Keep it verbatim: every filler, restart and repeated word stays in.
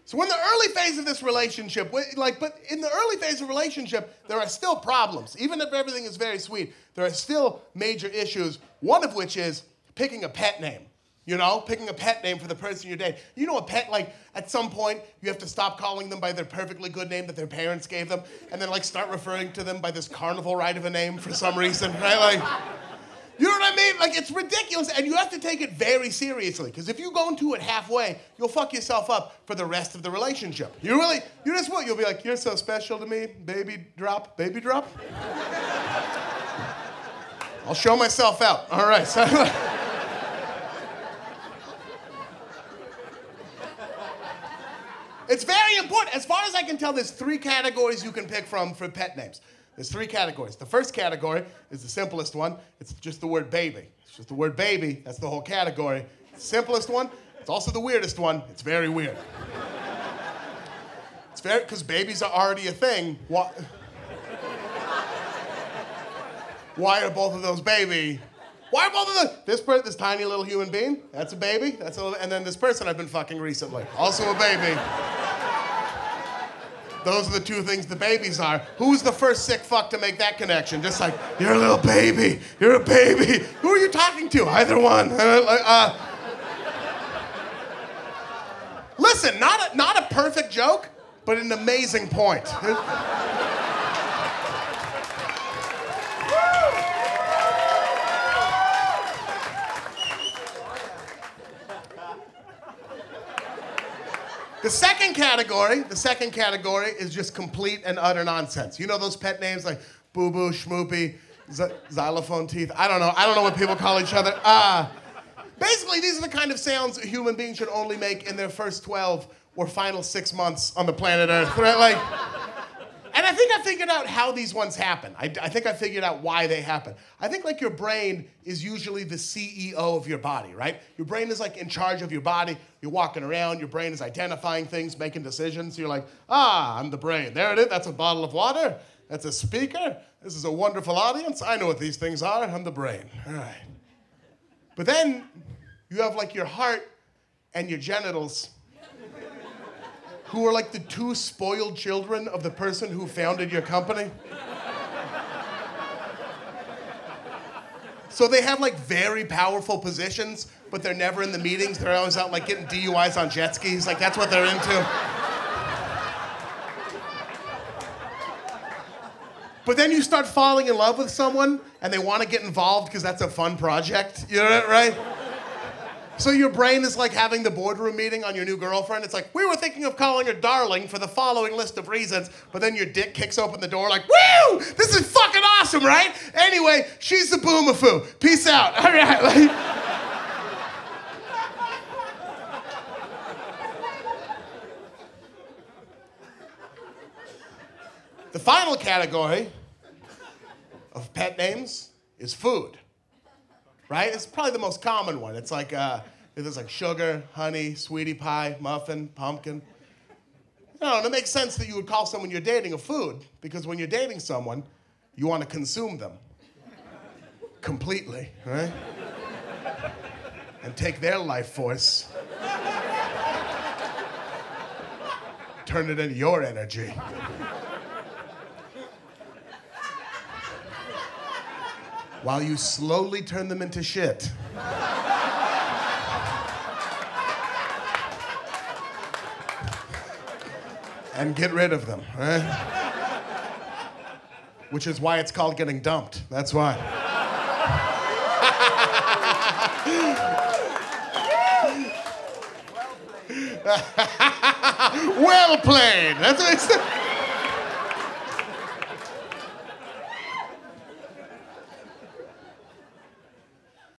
So in the early phase of this relationship, like, but in the early phase of relationship, there are still problems. Even if everything is very sweet, there are still major issues, one of which is picking a pet name. You know, picking a pet name for the person you're dating. You know, a pet, like, at some point, you have to stop calling them by their perfectly good name that their parents gave them, and then, like, start referring to them by this carnival ride of a name for some reason, right? Like, you know what I mean? Like, it's ridiculous, and you have to take it very seriously, because if you go into it halfway, you'll fuck yourself up for the rest of the relationship. You really, you just what? You'll be like, you're so special to me, baby drop, baby drop. I'll show myself out. All right, so... It's very important. As far as I can tell, there's three categories you can pick from for pet names. There's three categories. The first category is the simplest one. It's just the word baby. It's just the word baby. That's the whole category. It's the simplest one. It's also the weirdest one. It's very weird. It's very, because babies are already a thing. Why, why are both of those baby? Why are both of them? This per, this tiny little human being, that's a baby. That's a little, and then this person I've been fucking recently, also a baby. Those are the two things the babies are. Who's the first sick fuck to make that connection? Just like, you're a little baby. You're a baby. Who are you talking to? Either one. Uh, listen, not a, not a perfect joke, but an amazing point. The second category, the second category is just complete and utter nonsense. You know those pet names like Boo Boo, Schmoopy, Z- Xylophone Teeth? I don't know. I don't know what people call each other. Uh, basically, these are the kind of sounds a human being should only make in their first twelve or final six months on the planet Earth. Right? Like, and I think I figured out how these ones happen. I, I think I figured out why they happen. I think like your brain is usually the C E O of your body, right? Your brain is like in charge of your body. You're walking around, your brain is identifying things, making decisions. You're like, ah, I'm the brain. There it is, that's a bottle of water. That's a speaker. This is a wonderful audience. I know what these things are. I'm the brain. All right. But then you have like your heart and your genitals, who are like the two spoiled children of the person who founded your company. So they have like very powerful positions, but they're never in the meetings. They're always out like getting D U Is on jet skis. Like that's what they're into. But then you start falling in love with someone and they want to get involved because that's a fun project. You know that, right? So your brain is like having the boardroom meeting on your new girlfriend. It's like, we were thinking of calling her darling for the following list of reasons, but then your dick kicks open the door like, woo! This is fucking awesome, right? Anyway, she's the boomafoo. Peace out. All right. Like, the final category of pet names is food. Right? It's probably the most common one. It's like, uh, there's like sugar, honey, sweetie pie, muffin, pumpkin. You know, and it makes sense that you would call someone you're dating a food, because when you're dating someone, you want to consume them. Completely, right? And take their life force, turn it into your energy. While you slowly turn them into shit. And get rid of them, right? Which is why it's called getting dumped. That's why. Well played. That's what it's.